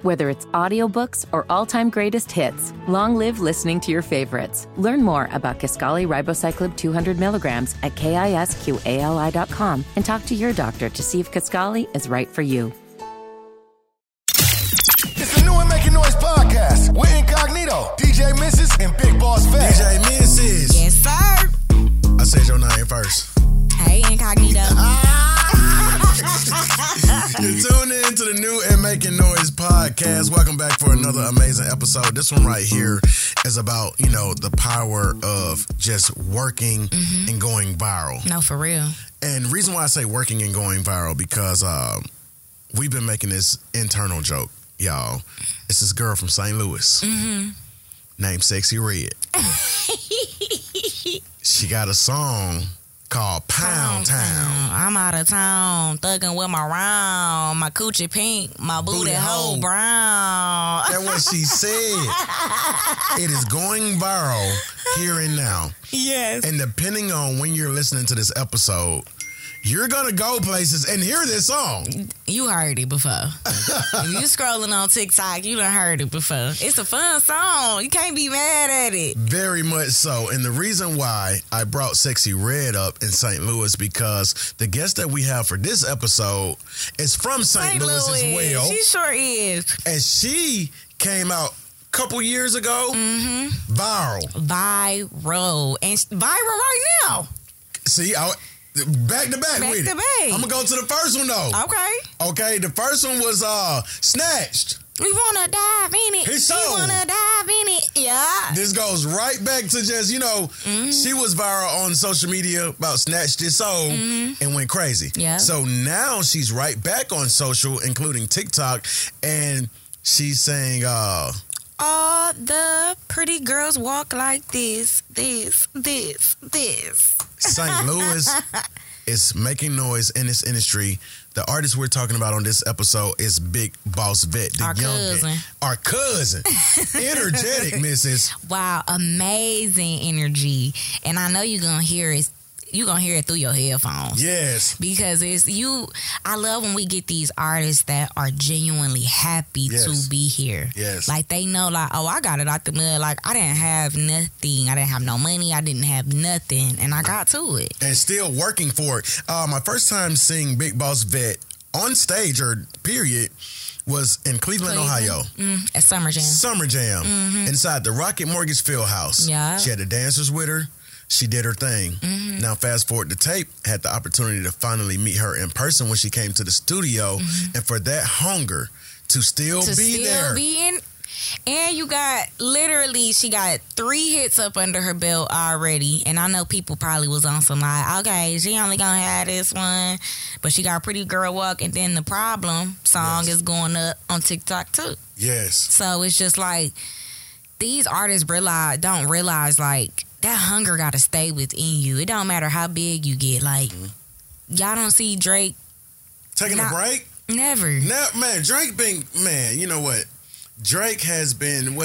Whether it's audiobooks or all-time greatest hits, long live listening to your favorites. Learn more about Kisqali Ribociclib 200 milligrams at KISQALI.com and talk to your doctor to see if Kisqali is right for you. It's the New and Making Noise podcast with Incognito, DJ Mrs. and Big Boss Fat. DJ Mrs. Yes, sir. I said your name first. Hey, Incognito. You're tuning into the New and Making Noise podcast. Welcome back for another amazing episode. This one right here is about, the power of just working and going viral. No, for real. And the reason why I say working and going viral, because we've been making this internal joke, y'all. It's this girl from St. Louis named Sexy Red. She got a song called Pound Town. I'm out of town, thugging with my round, my coochie pink, my booty hole brown. That's what she said. It is going viral here and now. Yes. And depending on when you're listening to this episode, you're going to go places and hear this song. You heard it before. If you scrolling on TikTok, you done heard it before. It's a fun song. You can't be mad at it. Very much so. And the reason why I brought Sexy Red up in St. Louis, because the guest that we have for this episode is from St. Louis as well. She sure is. And she came out a couple years ago. Viral. And viral right now. See, back to back with it. I'm going to go to the first one, though. Okay, the first one was Snatched. We want to dive in it. His song. We want to dive in it. Yeah. This goes right back to just, she was viral on social media about Snatched This Soul and went crazy. Yeah. So now she's right back on social, including TikTok, and she's saying, all the pretty girls walk like this. St. Louis is making noise in this industry. The artist we're talking about on this episode is Big Boss Vet, the our cousin. Energetic, Mrs. Wow, amazing energy. And I know you're going to hear it. You're going to hear it through your headphones. Yes. Because I love when we get these artists that are genuinely happy to be here. Yes. Like they know, I got it out the mud. Like I didn't have nothing. I didn't have no money. I didn't have nothing. And I got to it. And still working for it. My first time seeing Big Boss Vet on stage period was in Cleveland, Ohio. At Summer Jam. Inside the Rocket Mortgage Fieldhouse. Yeah. She had the dancers with her. She did her thing. Now, fast forward to tape, had the opportunity to finally meet her in person when she came to the studio. And for that hunger to still be there. And you got, she got 3 hits up under her belt already. And I know people probably was on some okay, she only gonna have this one. But she got Pretty Girl Walk, and then The Problem song is going up on TikTok too. Yes. So it's just like, these artists don't realize that hunger got to stay within you. It don't matter how big you get. Y'all don't see Drake taking a break? Never. Man, Drake you know what? Drake has been,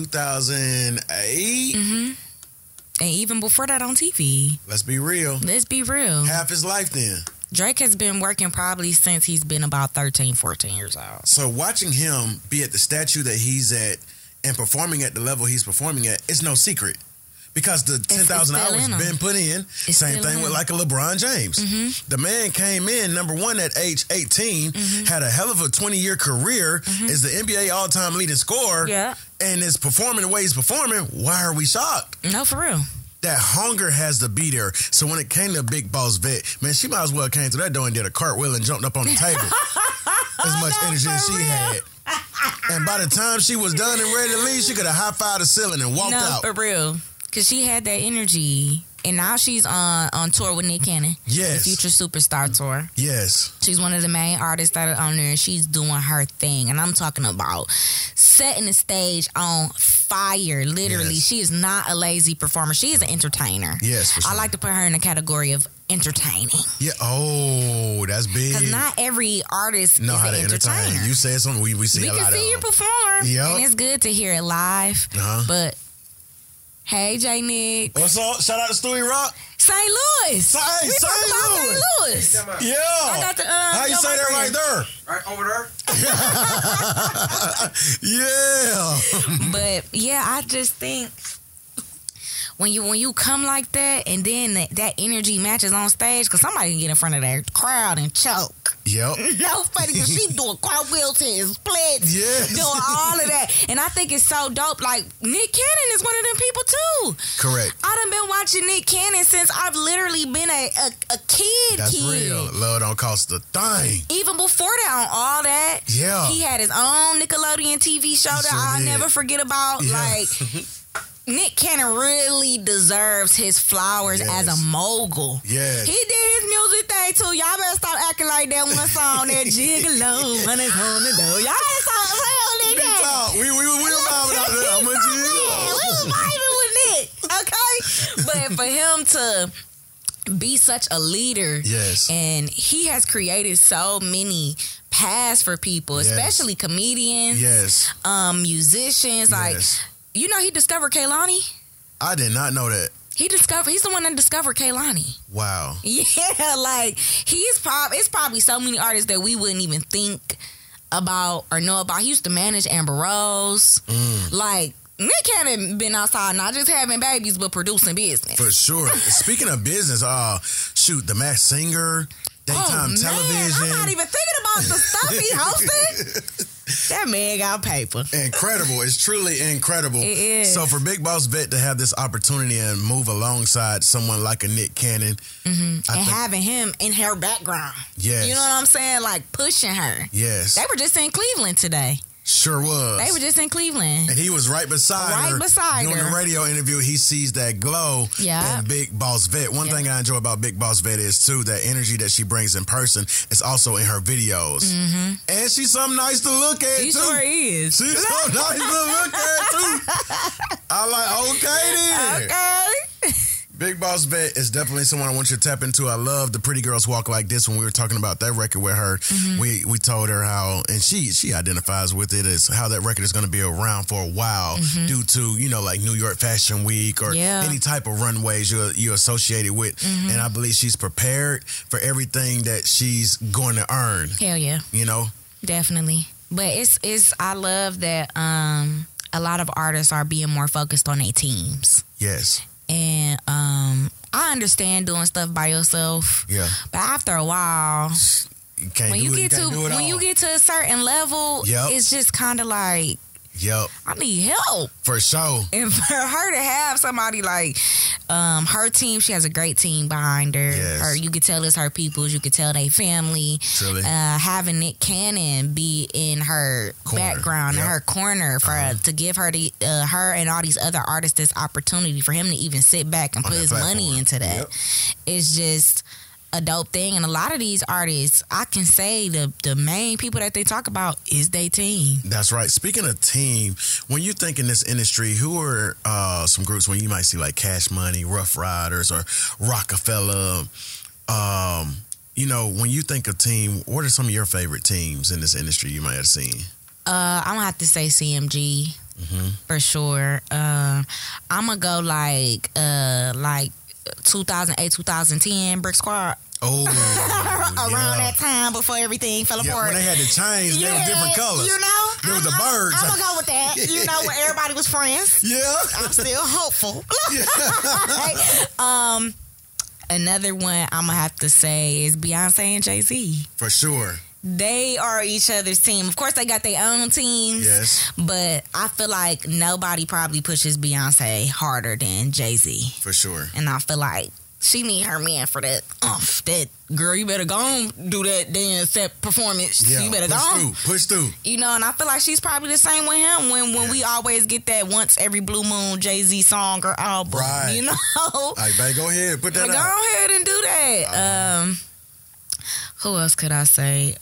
2008? And even before that on TV. Let's be real. Half his life then. Drake has been working probably since he's been about 13, 14 years old. So watching him be at the statue that he's at and performing at the level he's performing at, it's no secret. Because the 10,000 hours been put in. Same thing with a LeBron James. The man came in, number one, at age 18, had a hell of a 20-year career, is the NBA all-time leading scorer, and is performing the way he's performing. Why are we shocked? No, for real. That hunger has to be there. So when it came to Big Boss Vet, man, she might as well came through that door and did a cartwheel and jumped up on the table. As much energy as she had. And by the time she was done and ready to leave, she could have high-fived the ceiling and walked out. No, for real. Because she had that energy. And now she's on tour with Nick Cannon. Yes. The Future Superstar Tour. Yes. She's one of the main artists that are on there, and she's doing her thing. And I'm talking about setting the stage on fire, literally. Yes. She is not a lazy performer. She is an entertainer. Yes, for sure. I like to put her in the category of entertaining. Yeah. Oh, that's big. Because not every artist know is how an to entertainer. entertain. You said something. We see a lot of. We can see you perform. Yep. And it's good to hear it live. But hey, J Nick. What's up? Shout out to Stewie Rock. So St. Louis. St. Louis. Yeah. I got the, how you say that right there? Right over there. Yeah. But yeah, I just think when you come like that, and then that energy matches on stage, because somebody can get in front of that crowd and choke. Yep. No funny, because she doing cartwheels to his splits, doing all of that. And I think it's so dope. Like, Nick Cannon is one of them people too. Correct. I done been watching Nick Cannon since I've literally been a kid. That's real. Love don't cost a thing. Even before that, on all that, he had his own Nickelodeon TV show that I'll never forget about. Yeah. Like, Nick Cannon really deserves his flowers as a mogul. Yes. He did his music thing too. Y'all better stop acting like that one song, that Gigolo on his on the door. Y'all better stop playing that. We were vibing out there. I'm a Gigolo. We was vibing with Nick, okay? But for him to be such a leader, and he has created so many paths for people, especially comedians, musicians, like. You know he discovered Kehlani? I did not know that. He's the one that discovered Kehlani. Wow. Yeah, like it's probably so many artists that we wouldn't even think about or know about. He used to manage Amber Rose. Like, Nick Cannon been outside not just having babies but producing business. For sure. Speaking of business, The Masked Singer, daytime television. I'm not even thinking about the stuff he hosted. That man got paper. Incredible. It's truly incredible. It is. So for Big Boss Vet to have this opportunity and move alongside someone like a Nick Cannon. And having him in her background. Yes. You know what I'm saying? Like pushing her. Yes. They were just in Cleveland today. Sure was. They were just in Cleveland. And he was right beside her. During the radio interview, he sees that glow in Big Boss Vet. One thing I enjoy about Big Boss Vet is, too, that energy that she brings in person is also in her videos. And she's something nice to look at, she too. Sure is. She's so nice to look at, too. I'm like, okay, then. Okay. Big Boss Vet is definitely someone I want you to tap into. I love the Pretty Girls Walk Like This. When we were talking about that record with her, we told her how, and she identifies with it as how that record is going to be around for a while due to, like New York Fashion Week or any type of runways you're associated with. And I believe she's prepared for everything that she's going to earn. Hell yeah. Definitely. But it's I love that a lot of artists are being more focused on their teams. Yes. And I understand doing stuff by yourself. Yeah. But after a while, when you get to a certain level, it's just kind of like, I need help. For sure. And for her to have somebody like her team, she has a great team behind her. Yes. You could tell it's her peoples. You could tell they family. Truly. Having Nick Cannon be in her background, in her corner, for to give her her and all these other artists this opportunity for him to even sit back and put his money into that. It's just a dope thing. And a lot of these artists, I can say the main people that they talk about is their team. That's right. Speaking of team, when you think in this industry, who are some groups when you might see like Cash Money, Rough Riders, or Rockefeller? When you think of team, what are some of your favorite teams in this industry you might have seen? I'm gonna have to say CMG for sure. I'm gonna go like 2008, 2010 Brick Squad. Oh, around that time before everything fell apart. When they had the chains, they were different colors. There was the birds. I'm gonna go with that. When everybody was friends. Yeah, I'm still hopeful. Another one I'm gonna have to say is Beyonce and Jay-Z. For sure. They are each other's team. Of course, they got their own teams. Yes. But I feel like nobody probably pushes Beyonce harder than Jay-Z. For sure. And I feel like she need her man for that. That girl, you better go on do that dance, that performance. Yeah, you better go on. Push through. And I feel like she's probably the same with him when we always get that once every blue moon Jay-Z song or album. Right. Like, babe, go ahead, put that out. Go ahead and do that. Who else could I say?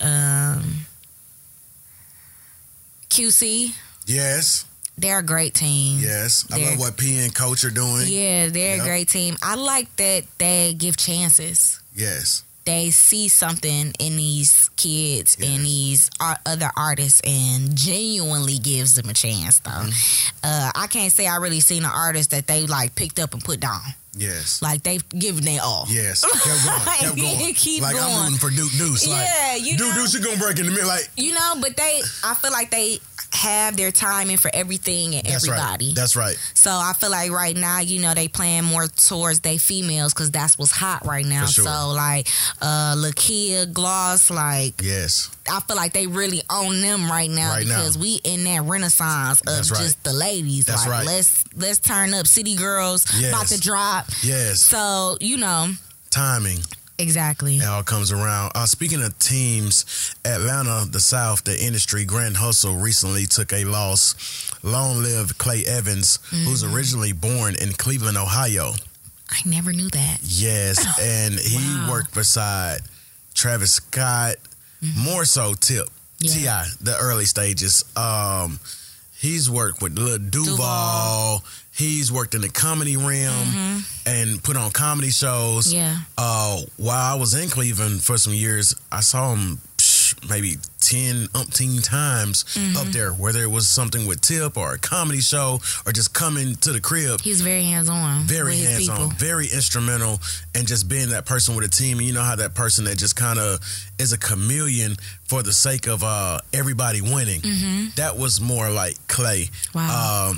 QC. Yes. They're a great team. Yes. I love what P and Coach are doing. Yeah, they're a great team. I like that they give chances. Yes. They see something in these kids and these other artists and genuinely gives them a chance, though. I can't say I really seen an artist that they like picked up and put down. Yes. Like, they've given their all. Yes. Kept going. Keep like, going. I'm rooting for Duke Deuce. Like, yeah, you know. Duke Deuce is going to break in the middle. Like, you know, but I feel like they have their timing for everything and everybody. Right. That's right. So I feel like right now, you know, they playing more towards they females because that's what's hot right now. For sure. So like Lakia, Gloss, like, yes, I feel like they really own them right now because we in that renaissance of just the ladies. That's like, right. let's turn up. City Girls about to drop. Yes. So, you know, timing. Exactly. It all comes around. Speaking of teams, Atlanta, the South, the industry, Grand Hustle recently took a loss. Long live Clay Evans, who's originally born in Cleveland, Ohio. I never knew that. Yes, and he worked beside Travis Scott, more so Tip, T.I., the early stages. He's worked with Lil Duval. He's worked in the comedy realm and put on comedy shows. Yeah. While I was in Cleveland for some years, I saw him maybe 10-umpteen times up there, whether it was something with Tip or a comedy show or just coming to the crib. He's very hands-on. Very hands-on. Very instrumental, and just being that person with a team. And you know how that person that just kind of is a chameleon for the sake of everybody winning. That was more like Clay. Wow.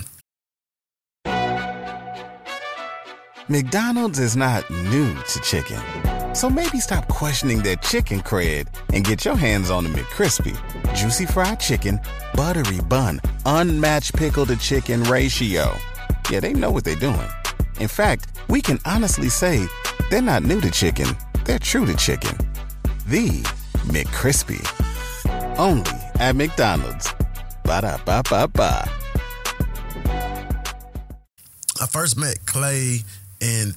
McDonald's is not new to chicken. So maybe stop questioning their chicken cred and get your hands on the McCrispy. Juicy fried chicken, buttery bun, unmatched pickle to chicken ratio. Yeah, they know what they're doing. In fact, we can honestly say they're not new to chicken. They're true to chicken. The McCrispy. Only at McDonald's. Ba-da-ba-ba-ba. I first met Clay in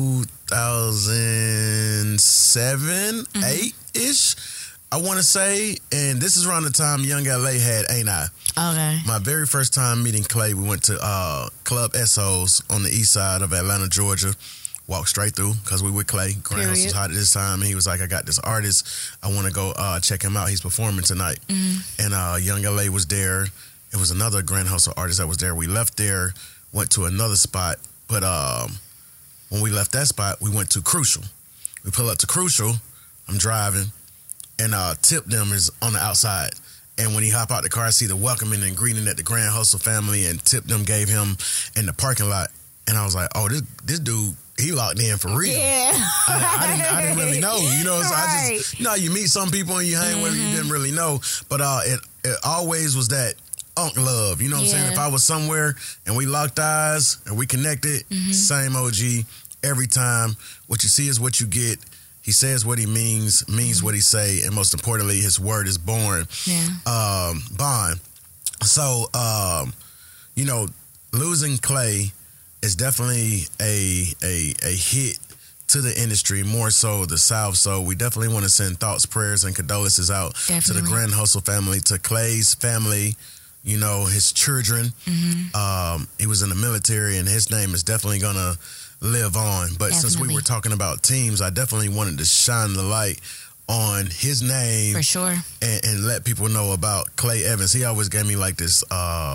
2007, 8-ish, I want to say. And this is around the time Young LA had Ain't I. Okay. My very first time meeting Clay, we went to Club Esso's on the east side of Atlanta, Georgia. Walked straight through because we with Clay. Grand House was hot at this time. And he was like, I got this artist. I want to go check him out. He's performing tonight. And Young LA was there. It was another Grand Hustle artist that was there. We left there, went to another spot. But when we left that spot, we went to Crucial. We pull up to Crucial. I'm driving, and Tip them is on the outside. And when he hop out the car, I see the welcoming and greeting at the Grand Hustle family, and Tip them gave him in the parking lot. And I was like, oh, this dude, he locked in for real. Yeah. I didn't really know, you know. So I just, you know, you meet some people and you hang with them you didn't really know. But it always was that Unk love, you know what I'm saying? If I was somewhere and we locked eyes and we connected, same OG every time. What you see is what you get. He says what he means what he say, and most importantly, his word is born. Bond. So, you know, losing Clay is definitely a hit to the industry, more so the South. So we definitely want to send thoughts, prayers, and condolences out to the Grand Hustle family, to Clay's family, you know, his children. He was in the military, and his name is definitely going to live on. But since we were talking about teams, I definitely wanted to shine the light on his name. For sure. And let people know about Clay Evans. He always gave me like this,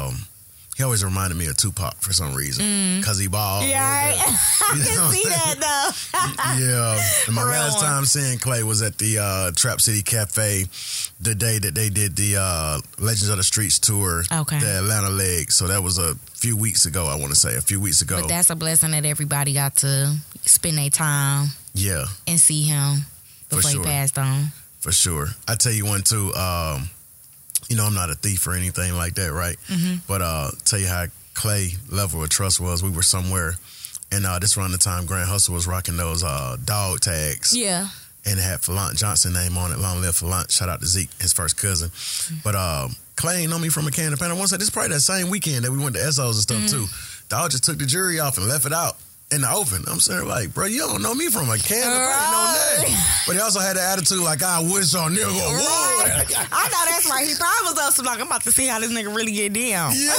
he always reminded me of Tupac for some reason. Because he balled. Yeah, I can see that, though. Yeah. And my last time seeing Clay was at the Trap City Cafe the day that they did the Legends of the Streets tour, the Atlanta leg. So that was a few weeks ago, I want to say. A few weeks ago. But that's a blessing that everybody got to spend their time and see him before he passed on. For sure. I tell you one, too. You know, I'm not a thief or anything like that, right? But tell you how Clay level of trust was. We were somewhere, and this around the time Grand Hustle was rocking those dog tags. Yeah. And it had Falant Johnson name on it. Long live Falant. Shout out to Zeke, his first cousin. But Clay ain't know me from a can of paint. I want to say this is probably that same weekend that we went to Esso's and stuff, too. Dog just took the jury off and left it out in the open. I'm saying, like, bro, you don't know me from a can of paint on that. But he also had the attitude like, I wish on nigga would. I know that's right. He probably was also like, I'm about to see how this nigga really get down. Yeah.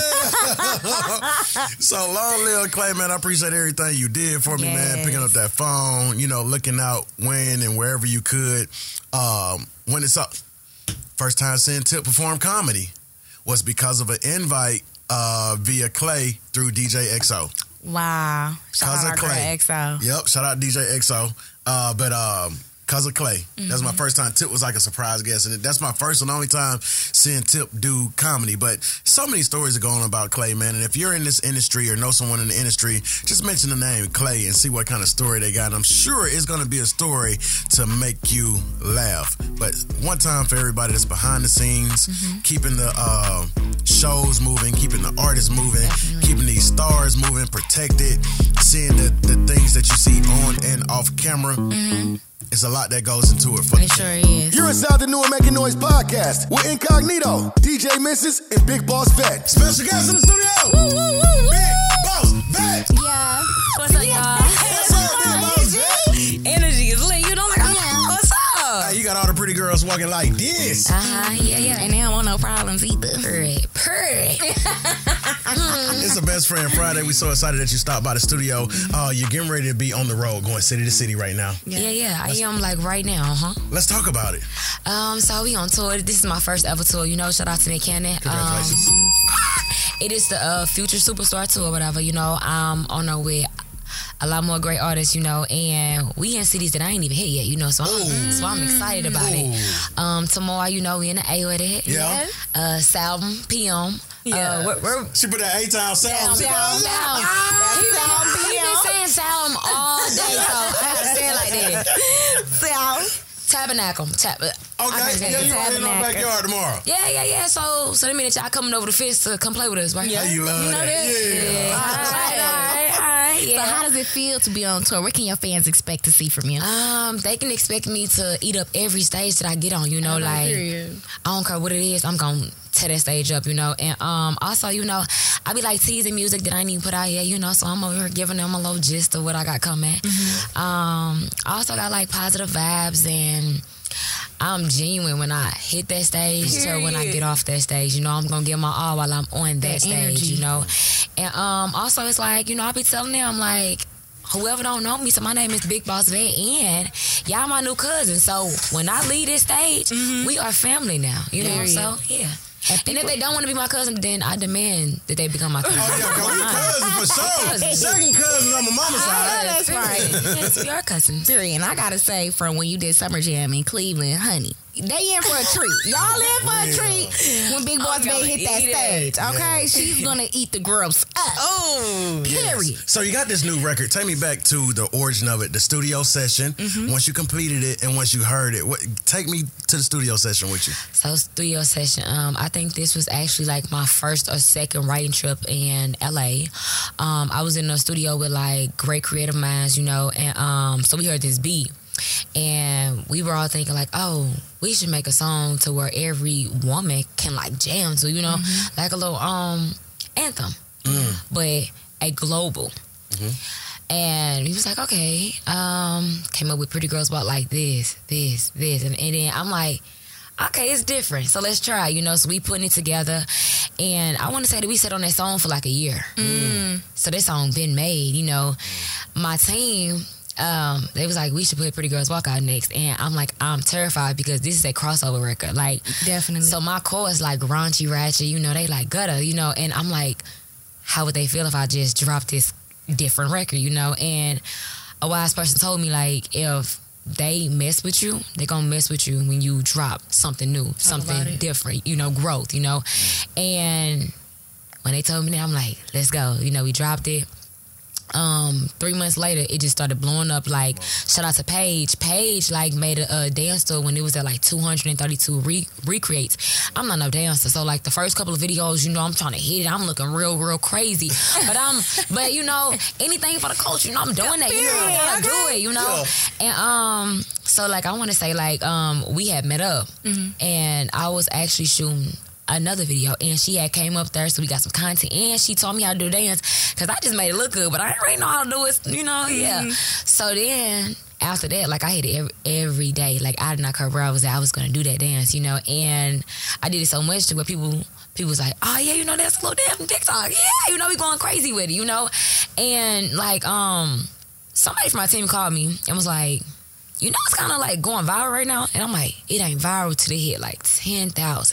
So long live Clay, man. I appreciate everything you did for me, man. Picking up that phone, you know, looking out when and wherever you could. When it's up, first time seeing Tip perform comedy was because of an invite via Clay through DJ XO. Wow. Shout out Clay. XO. Yep, shout out DJ XO. But Cousin Clay. That's my first time. Tip was like a surprise guest, and that's my first and only time seeing Tip do comedy. But so many stories are going on about Clay, man. And if you're in this industry or know someone in the industry, just mention the name Clay and see what kind of story they got. And I'm sure it's going to be a story to make you laugh. But one time for everybody that's behind the scenes, keeping the shows moving, keeping the artists moving, keeping these stars moving, protected, seeing the things that you see on and off camera. It's a lot that goes into it. It sure is. You're inside the New and Making Noise podcast with Incognito, DJ Mrs. and Big Boss Vet. Special guest in the studio. Woo, woo, woo, woo. Big Boss Vet. Yeah. What's up, y'all? What's up, Big Boss Vet? Energy is lit. You know, like, what's up? Hey, you got all the pretty girls walking like this. Yeah. And they don't want no problems either. Purr. It's a Best Friend Friday. We so excited that you stopped by the studio. You're getting ready to be on the road, going city to city right now. Yeah. I am like right now, Let's talk about it. So we on tour. This is my first ever tour, you know. Shout out to Nick Cannon. Congratulations. It is the Future Superstar Tour or whatever, you know. I'm on there with a lot more great artists, you know, and we in cities that I ain't even hit yet, you know, so I'm excited about it. Tomorrow, you know, we in the A with it. Yeah. Salvin, PM. Yeah. She put that A-Town sound. He been saying Salvin all day, so I gotta say it like that. Tabernacle. Okay, yeah, you right in our backyard tomorrow. Yeah. So that means that y'all coming over to Fist to come play with us, right? Yeah, you love that. All right. So how does it feel to be on tour? What can your fans expect to see from you? They can expect me to eat up every stage that I get on, you know, like I don't care what it is, I'm gonna tear that stage up, you know. And also, you know, I be like teasing music that I ain't even put out yet, you know, so I'm over here giving them a little gist of what I got coming. I also got like positive vibes, and I'm genuine when I hit that stage to when I get off that stage. You know, I'm going to give my all while I'm on that stage, energy. You know. And also, it's like, you know, I be telling them, like, whoever don't know me, so my name is Big Boss Vet, and y'all my new cousin. So when I leave this stage, we are family now, you know. So, yeah. And if they don't want to be my cousin, then I demand that they become my cousin. Oh, yeah, because we cousins for sure. Second cousins on my mama's side. That's right. Yes, we are cousins. Period. And I got to say, from when you did Summer Jam in Cleveland, honey, they in for a treat. Y'all in for a treat when Big Boss Bay hit that stage. Okay? She's going to eat the girls up. Oh. Period. Yes. So you got this new record. Take me back to the origin of it, the studio session. Once you completed it and once you heard it, take me to the studio session with you. So studio session, I think this was actually like my first or second writing trip in LA. I was in the studio with like great creative minds, you know, and so we heard this beat. And we were all thinking like, oh, we should make a song to where every woman can like jam to, you know, like a little anthem, but a global. And he was like, okay, came up with Pretty Girls Walk like this, and then I'm like, okay, it's different, so let's try, you know. So we putting it together, and I want to say that we sat on that song for like a year. So that song been made, you know. My team, they was like, we should put Pretty Girls Walk out next, and I'm like, I'm terrified because this is a crossover record, like definitely. So my chorus like raunchy, ratchet, you know, they like gutter, you know, and I'm like, how would they feel if I just dropped this different record, you know? And a wise person told me like, if they mess with you, they're gonna mess with you when you drop something new, something different, you know, growth, you know. And when they told me that, I'm like, let's go, you know. We dropped it. 3 months later, it just started blowing up. Like, shout out to Paige. Paige like made a dance store when it was at like 232 recreates. I'm not no dancer, so like the first couple of videos, you know, I'm trying to hit it. I'm looking real crazy, but you know, anything for the culture, you know, I'm doing that. You know, I gotta do it, you know. And so like I want to say like we had met up, and I was actually shooting another video, and she had came up there, so we got some content, and she taught me how to do dance, because I just made it look good, but I didn't really know how to do it, you know. So then after that, like I hit it every day. Like I did not care where I was at, I was gonna do that dance, you know. And I did it so much to where people was like, oh yeah, you know, that's a little dance from TikTok, yeah, you know, we going crazy with it, you know. And like somebody from my team called me and was like, you know, it's kind of like going viral right now. And I'm like, it ain't viral till they hit like 10,000.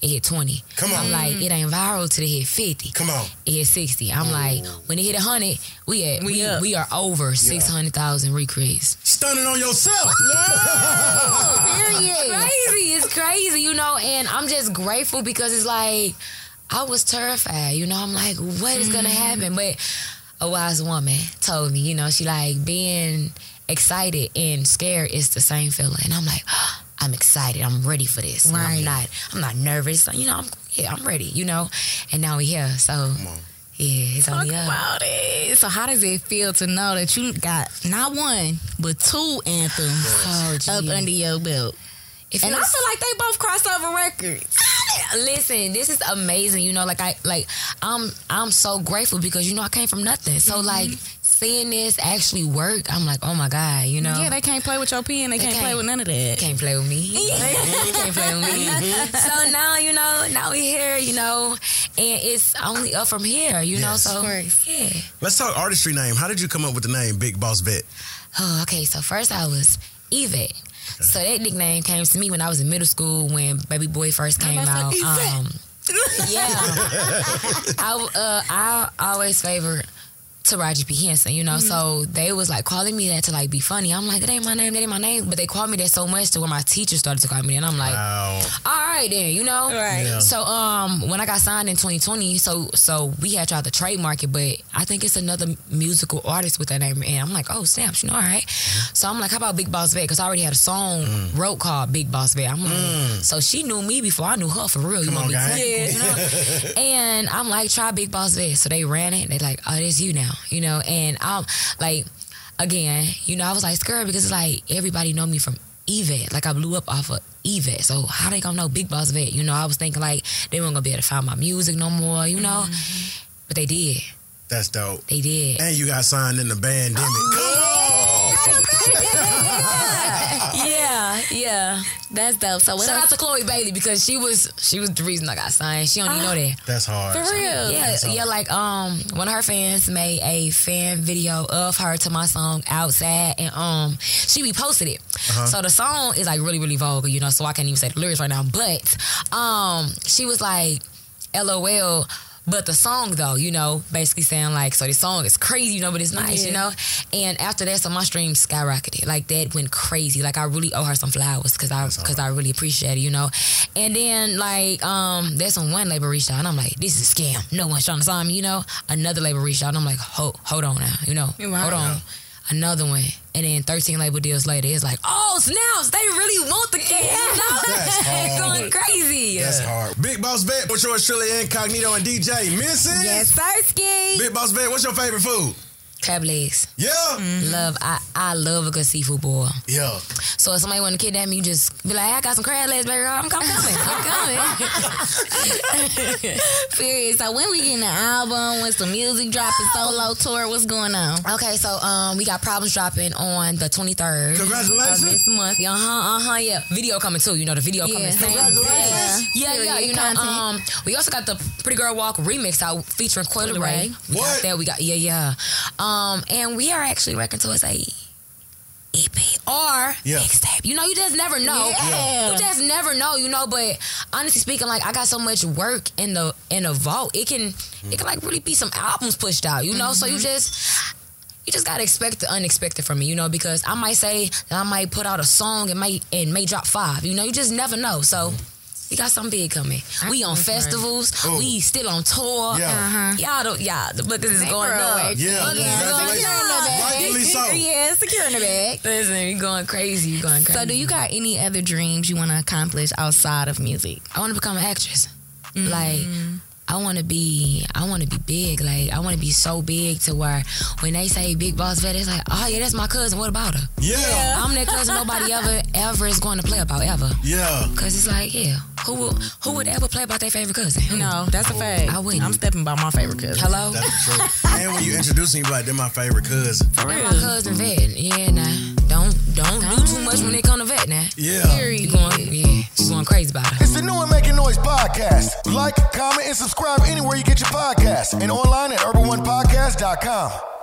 it hit 20. Come on. I'm like, it ain't viral till it hit 50. Come on. It hit 60. I'm like, when it hit 100, we are over 600,000 recreates. Stunning on yourself. Period. It's crazy, you know, and I'm just grateful because it's like, I was terrified, you know, I'm like, what is gonna happen? But a wise woman told me, you know, she like, being excited and scared is the same feeling. And I'm like, oh, I'm excited, I'm ready for this. Right. I'm not nervous, you know, I'm ready, you know, and now we're here, so yeah, it's only up. Talk about it. So how does it feel to know that you got not one, but 2 anthems up under your belt? And I feel like they both crossover records. Listen, this is amazing. You know, I'm so grateful because, you know, I came from nothing. So like seeing this actually work, I'm like, oh my God, you know. Yeah, they can't play with your pen. They can't play with none of that. Can't play with me. Can't play with me. So now, you know, now we here, you know, and it's only up from here, you know. So of course. Yeah. Let's talk artistry name. How did you come up with the name Big Boss Vet? Oh, okay. So first I was Yvette. So that nickname came to me when I was in middle school when Baby Boy first came out. Yeah. I always favored Taraji P. Henson, you know, so they was like calling me that to like be funny. I'm like, that ain't my name, but they called me that so much to where my teacher started to call me that, and I'm like, all right then, you know. Right. Yeah. So when I got signed in 2020, so we had tried to trademark it, but I think it's another musical artist with that name, and I'm like, oh snaps, you know, all right. So I'm like, how about Big Boss Vet? Because I already had a song wrote called Big Boss Vet. I'm like, so she knew me before I knew her for real. You know? And I'm like, try Big Boss Vet. So they ran it. They like, oh, that's you now. You know, and I'm like, again, you know, I was like scared because it's like everybody know me from Yvette. Like I blew up off of Yvette. So how they gonna know Big Boss Vet? You know, I was thinking like they weren't gonna be able to find my music no more, you know. But they did. That's dope. They did. And you got signed in the pandemic. Yeah. That's dope. So shout out to Chloe Bailey because she was the reason I got signed. She don't even know that. That's hard. For real. Yeah, like one of her fans made a fan video of her to my song Outside, and she reposted it. So the song is like really, really vulgar, you know, so I can't even say the lyrics right now. But she was like, LOL. But the song, though, you know, basically saying like, so the song is crazy, you know, but it's nice, you know? And after that, so my streams skyrocketed. Like, that went crazy. Like, I really owe her some flowers because I really appreciate it, you know? And then, like, there's one label reached out, and I'm like, this is a scam. No one's trying to sign me, you know? Another label reached out, and I'm like, hold on now, you know? Hold on. Another one. And then 13 label deals later, it's like, oh, snaps, they really want the game. You know? That's hard. It's going crazy. That's hard. Big Boss Vet, what's yours, truly Incognito and DJ Mrs. Yes, Sirski. Big Boss Vet, what's your favorite food? Crab legs. Yeah. I love a good seafood boil. Yeah. So if somebody want to kidnap me, you just be like, hey, I got some crab legs, baby girl. I'm coming. Period. So when we getting the album, when some music dropping, solo tour, what's going on? Okay, so we got Problems dropping on the 23rd. Congratulations. Of this month. Yeah. Video coming too. You know, the video coming soon. Congratulations. Yeah. You know, we also got the Pretty Girl Walk remix out featuring Coyle Ray. We got that. We got and we are actually working towards a EP or mixtape. You know, you just never know. Yeah. You just never know, you know, but honestly speaking, like I got so much work in the vault. It can like really be some albums pushed out, you know? So you just gotta expect the unexpected from me, you know, because I might say that I might put out a song and may drop 5. You know, you just never know. So we got something big coming. We on festivals. Right. We still on tour. Yeah. The bookings is going up. Rightfully so. Yeah, secure in the bag. Listen, you going crazy. So do you got any other dreams you want to accomplish outside of music? I want to become an actress. Like, I want to be big. Like, I want to be so big to where when they say Big Boss Vet, it's like, oh yeah, that's my cousin. What about her? Yeah. I'm that cousin nobody ever is going to play about ever. Yeah. Because it's like, who would ever play about their favorite cousin? No, that's a fact. I wouldn't. I'm stepping by my favorite cousin. Hello? That's true. And when you introduce me, you be like, they're my favorite cousin. For real. My cousin Vet. Yeah, nah. Don't do too much when they come to Vet now. Yeah. You going crazy about her. It's the new and Making Noise podcast. Like, comment, and subscribe anywhere you get your podcasts. And online at urban1podcast.com.